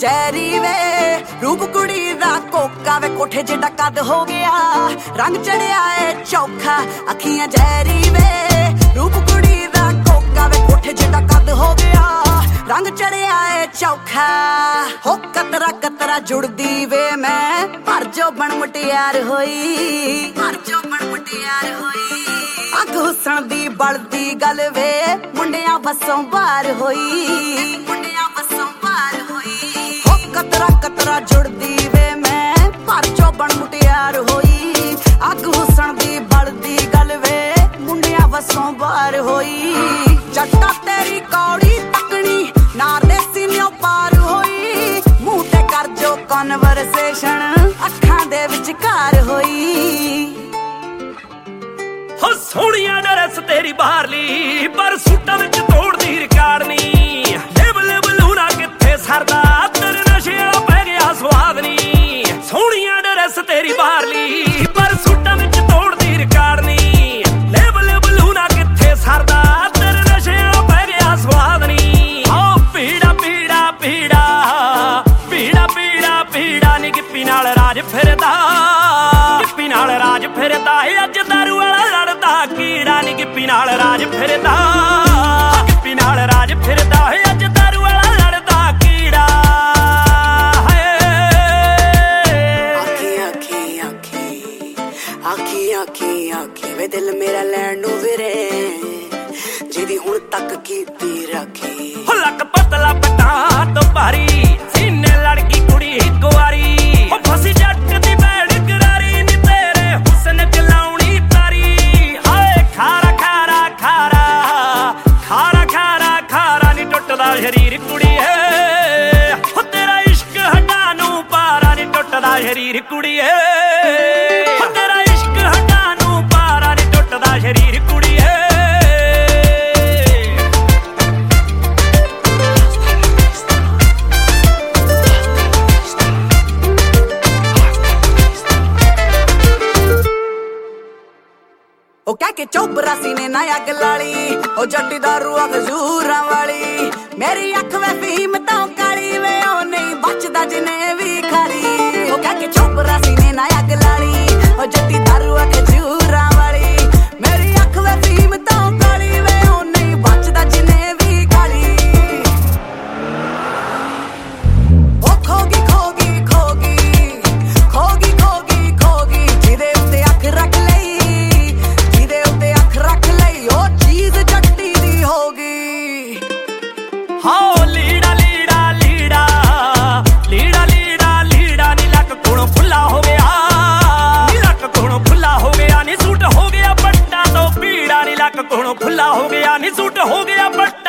जहरी वे रूप कुड़ी दा कोका वे कोठे जिड्डा कद हो गया रंग चढ़िया है चौखा अखियां जहरी वे रूप कुड़ी दा कोका वे कोठे जिड्डा कद हो गया रंग चढ़िया है चौखा हो कतरा कतरा जुड़दी वे मैं पर जो बन मुटियार होई पर जो बन मुटियार होई अग हुसन दी बलदी गल वे मुंडियां बसों बाहर होई मुंडियां बसों बाहर होई हो कतरा कतरा जुड़दी वे मैं पर जो बन मुटियार होई अग हुसन दी बलदी गल वे मुंडियां बसों बाहर होई जट्टा तेरी कौड़ी तकनी नार दे सीनियों पार होई मुंह ते कर जो कन्वर्सेशन अखां दे विचकार होई हो सोहणिया ड्रेस तेरी बाहरली पर सूटां विच तोड़दी रिकार्ड नी लेबल बलूना किथे सरदा तेरे नशे वाला पै गया स्वाद नी सोहणिया ड्रेस तेरी बाहरली पर सूटां विच तोड़दी रिकार्ड नी लेबल बलूना किथे सरदा तेरे नशे वाला पै गया स्वाद नी ओ पीड़ा पीड़ा पीड़ा पीड़ा पीड़ा पीड़ा नी गिप्पी नाल राज फिरदा गिप्पी नाल राज फिरदा अज दारू वाला लड़दा कीड़ा नी गिप्पी नाल राज फिरदा गिप्पी नाल राज फिरदा अज दारू वाला लड़दा कीड़ा आखी आखी आखी आखी आखी आखी वे दिल मेरा लैण नूं विरे जिहदी हुण तक कीती रखी हो लक पतला पटा तो भारी सीने लड़की कुड़ी इक वारी हो फसी जट दी बैड़ करारी नी तेरे हुस्न च लाउणी तारी हाय खारा खारा खारा खारा खारा खारा नी टुटदा शरीर कुड़ीए हो तेरा इश्क हटा नूं पारा नी टुटदा शरीर कुड़ीए हो तेरा इश्क हटा नूं पारा नी टुटदा शरीर कुड़ीए ओ कह के चोबरा सीने ना अग लाली ओ जट्टी दारू खजूरां वाली मेरी अख वे फीम तो काली वे ओ नहीं बचदा जिने भी खाली ओ कह के चोबरा सीने ना अग लाली ओ जट्टी दारू खजूरां वाली मेरी अख वे फीम तो काली वे ओ नहीं बचदा जिने भी खाली ओ खोगी खोगी खोगी खोगी खोगी खोगी जिदे उत्ते अख रख लई हाँ लीड़ा लीड़ा लीड़ा लीड़ा लीड़ा लीड़ा नी लक कोलों खुला हो गया नी लक कोलों खुला हो गया नी सूट हो गया पट्टा तो पीड़ा नी लक कोलों खुला हो गया नी सूट हो गया पट्टा